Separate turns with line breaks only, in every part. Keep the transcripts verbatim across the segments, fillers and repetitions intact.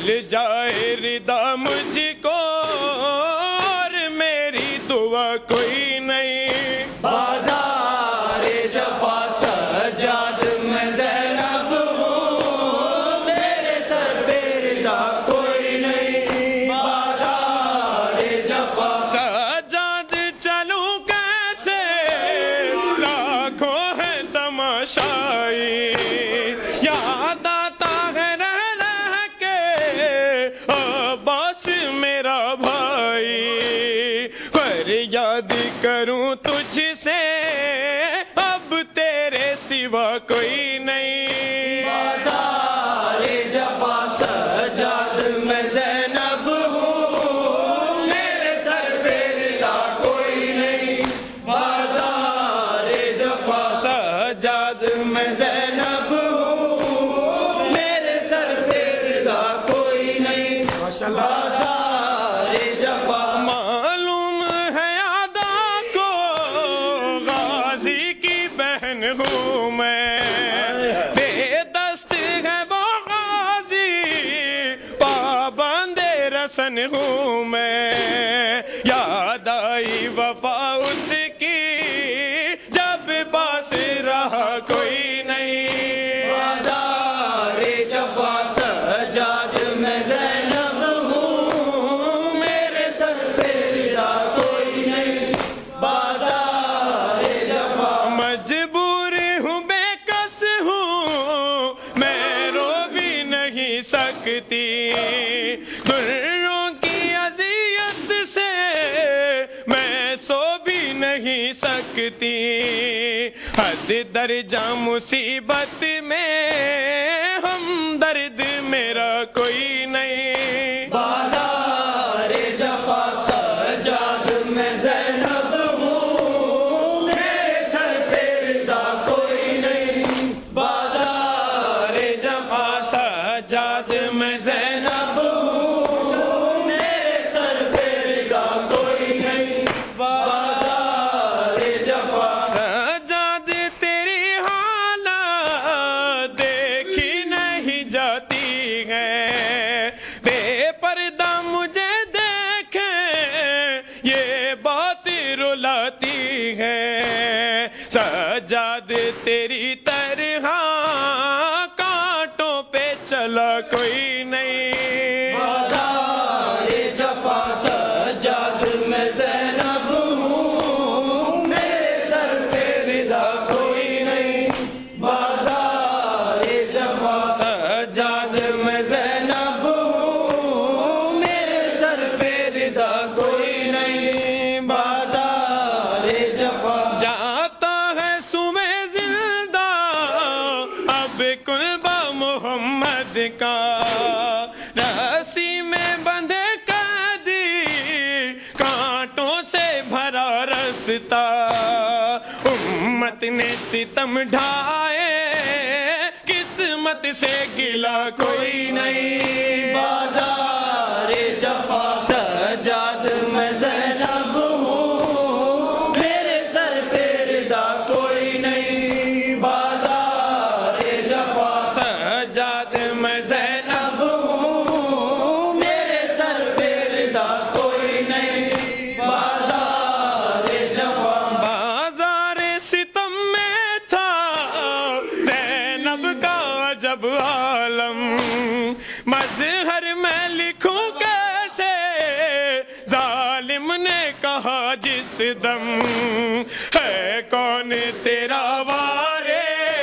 مل جائے رضا مجھ کو اور میری دعا کوئی نہیں.
بازار جفا سجاد میں زینب ہوں، میرے سر پہ رضا کوئی نہیں. بازار جفا
سجاد چلوں کیسے لاکھوں ہے تماشائی، یاد آتا ہے رہ رہ کے عباس میرا بھائی. فریاد کروں تجھ سے اب تیرے سوا کوئی نہیں.
بازار جفا سجاد میں زینب ہوں، میرے سر پہ رضا کوئی نہیں. بازار جفا سجاد میں زینب ہوں، میرے سر پہ رضا کوئی نہیں. بازار جفا
معلوم ہے ادا کو غازی کی بہن ہوں میں، بے دست ہے وہ غازی پابند رسن ہوں میں. یاد آئی وفا اس کی جب پاس رہا کوئی نہیں.
بازار جفا سجاد میں زینب ہوں، میرے سر پہ رضا کوئی نہیں. بازار جفا
مجبور ہوں بے کس ہوں میں رو بھی نہیں سکتی، دروں کی اذیت سے میں سو بھی نہیں سکتی. حد درجہ مصیبت میں ہم درد میرا کوئی نہیں.
بازار جفا سجاد میں زینب ہوں، میرے سر پہ رضا کوئی نہیں. بازار جفا
سجاد میں
زینب ہوں، میرے سر پہ رضا کوئی نہیں. بازار جفا
سجاد تیری حالت دیکھی نہیں جاتی ہے، بے پردہ مجھے دیکھے یہ بات رلاتی ہے. سجاد تیری طرح کانٹوں پہ چلا کوئی نہیں.
بازار جفا سجاد میں زینب ہوں، میرے سر پہ رضا کوئی نہیں. بازار جفا سجاد میں زینب ہوں، میرے سر پہ رضا کوئی نہیں. بازار جفا
جاتا ہے سوئے زندہ اب کلبہ محمد کا، رسی میں بندھے قیدی کانٹوں سے بھرا رستہ. امت نے ستم ڈھائے قسمت سے گلا کوئی نہیں.
بازار جفا سجاد میں زینب ہوں، میرے سر پہ رضا کوئی نہیں. بازار جفا
سجاد میں
زینب ہوں، میرے سر پہ رضا کوئی نہیں. بازار جفا
بازار ستم میں تھا زینب کا جب عالم، مظہر میں لکھوں کیسے ظالم نے کہا جس دم. ہے کون تیرا وارے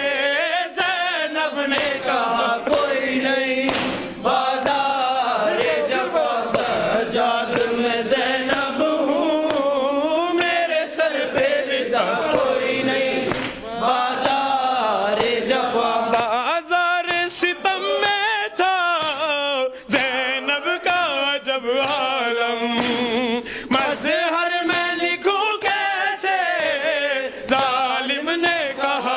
زینب نے کہا کوئی نہیں. بازار جفا سجاد میں زینب ہوں، میرے سر پہ رضا کوئی نہیں. بازار جفا
بازار ستم میں تھا زینب کا جب عالم، مظہر میں لکھوں کیسے ظالم نے کہا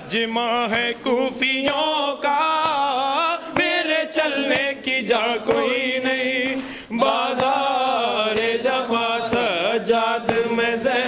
مجمع ہے کوفیوں کا، میرے چلنے کی جا کوئی نہیں، بازار جفا سجاد میں زینب